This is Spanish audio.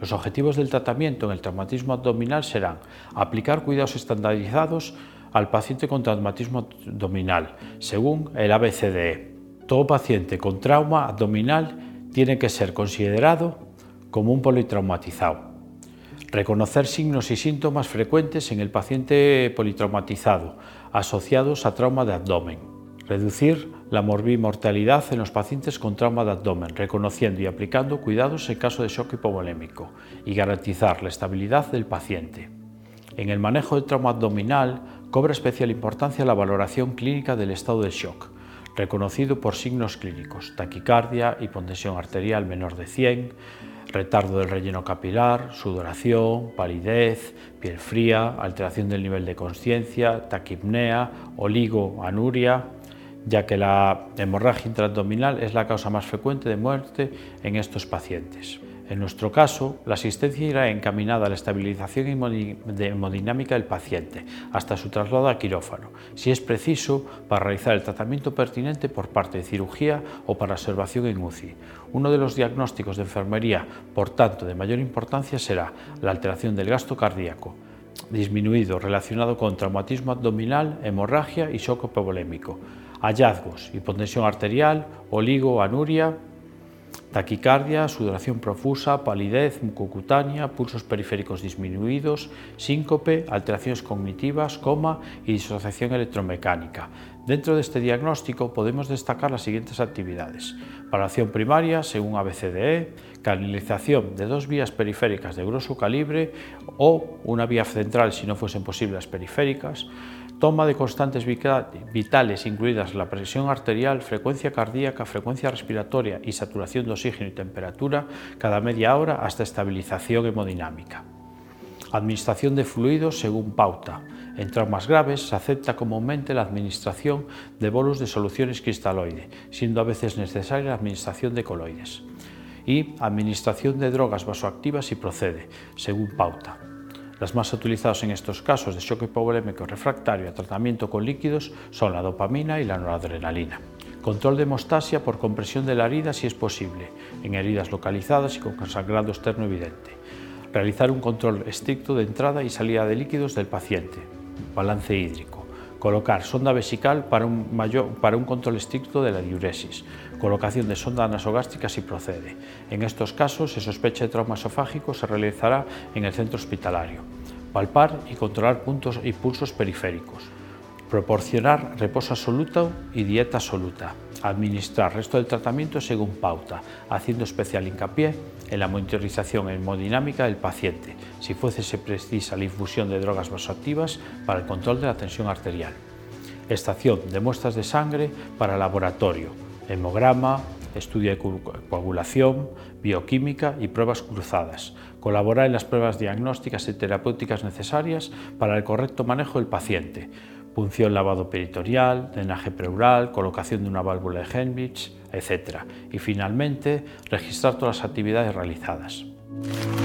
Los objetivos del tratamiento en el traumatismo abdominal serán aplicar cuidados estandarizados al paciente con traumatismo abdominal, según el ABCDE. Todo paciente con trauma abdominal tiene que ser considerado como un politraumatizado. Reconocer signos y síntomas frecuentes en el paciente politraumatizado asociados a trauma de abdomen. Reducir la morbimortalidad en los pacientes con trauma de abdomen, reconociendo y aplicando cuidados en caso de shock hipovolémico y garantizar la estabilidad del paciente. En el manejo del trauma abdominal cobra especial importancia la valoración clínica del estado de shock, reconocido por signos clínicos: taquicardia, hipotensión arterial menor de 100, retardo del relleno capilar, sudoración, palidez, piel fría, alteración del nivel de conciencia, taquipnea, oligoanuria, ya que la hemorragia intraabdominal es la causa más frecuente de muerte en estos pacientes. En nuestro caso, la asistencia irá encaminada a la estabilización hemodinámica del paciente hasta su traslado a quirófano, si es preciso, para realizar el tratamiento pertinente por parte de cirugía o para observación en UCI. Uno de los diagnósticos de enfermería, por tanto, de mayor importancia será la alteración del gasto cardíaco, disminuido relacionado con traumatismo abdominal, hemorragia y shock hipovolémico. Hallazgos: hipotensión arterial, oligoanuria, taquicardia, sudoración profusa, palidez mucocutánea, pulsos periféricos disminuidos, síncope, alteraciones cognitivas, coma y disociación electromecánica. Dentro de este diagnóstico podemos destacar las siguientes actividades: valoración primaria según ABCDE, canalización de 2 vías periféricas de grueso calibre o una vía central si no fuesen posibles las periféricas, toma de constantes vitales incluidas la presión arterial, frecuencia cardíaca, frecuencia respiratoria y saturación de oxígeno y temperatura cada media hora hasta estabilización hemodinámica. Administración de fluidos según pauta. En traumas graves se acepta comúnmente la administración de bolos de soluciones cristaloide, siendo a veces necesaria la administración de coloides. Y administración de drogas vasoactivas si procede, según pauta. Las más utilizadas en estos casos de shock hipovolémico refractario a tratamiento con líquidos son la dopamina y la noradrenalina. Control de hemostasia por compresión de la herida si es posible, en heridas localizadas y con sangrado externo evidente. Realizar un control estricto de entrada y salida de líquidos del paciente. Balance hídrico. Colocar sonda vesical para un control estricto de la diuresis. Colocación de sonda nasogástrica si procede. En estos casos, si sospecha de trauma esofágico, se realizará en el centro hospitalario. Palpar y controlar puntos y pulsos periféricos. Proporcionar reposo absoluto y dieta absoluta. Administrar resto del tratamiento según pauta, haciendo especial hincapié en la monitorización hemodinámica del paciente, si fuese precisa la infusión de drogas vasoactivas para el control de la tensión arterial. Extracción de muestras de sangre para laboratorio, hemograma, estudio de coagulación, bioquímica y pruebas cruzadas. Colaborar en las pruebas diagnósticas y terapéuticas necesarias para el correcto manejo del paciente. Punción lavado peritoneal, drenaje pleural, colocación de una válvula de Henrich, etc. Y finalmente, registrar todas las actividades realizadas.